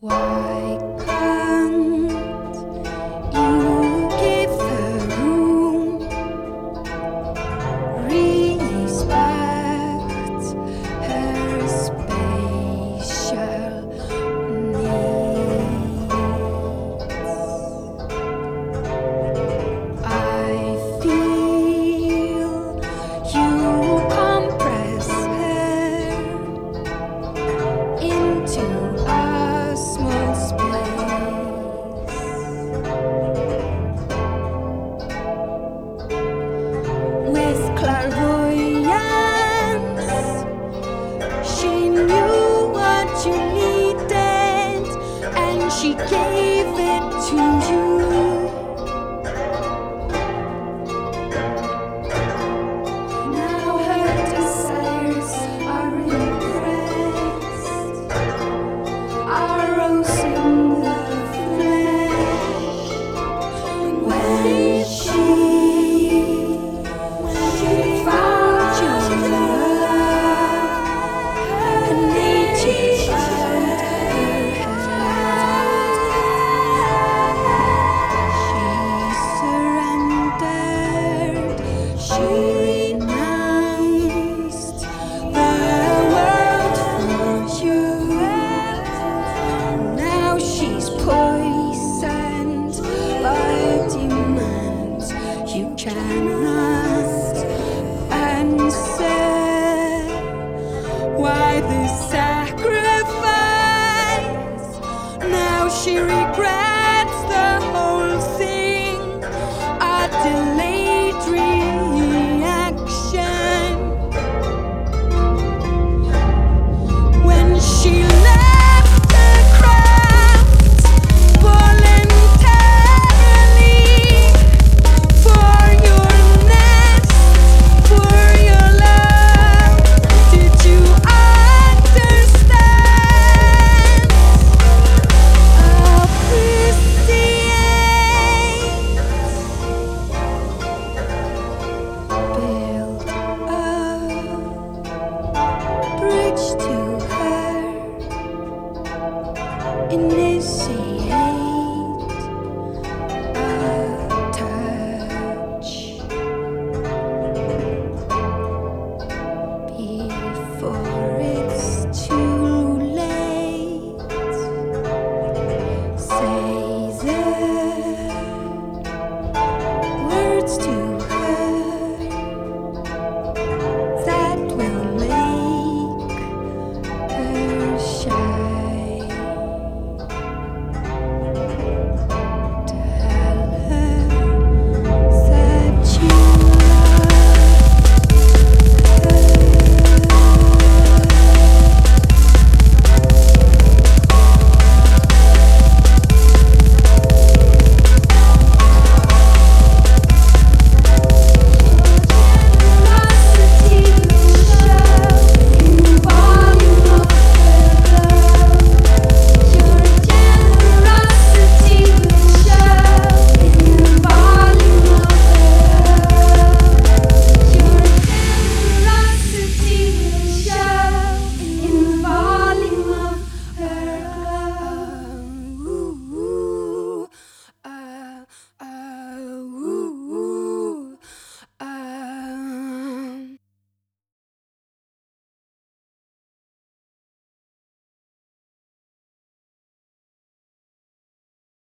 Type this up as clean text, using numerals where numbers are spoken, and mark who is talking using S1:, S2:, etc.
S1: Why can't you give her room? Respect her spatial needs. I feel you compress her into a small space. With clairvoyance, she knew what you needed, and she gave it to you. Now her desires are impressed, are rose in the flesh. When she found your love, and nature found her head, she surrendered, she renounced the world for you. Now she's poisoned by demands you cannot answer. Why this sacrifice? Now she regrets the whole thing, a delayed reaction. When she left the craft voluntarily for your nest, for your love, did you understand? Appreciate, build a bridge to her. Initiate.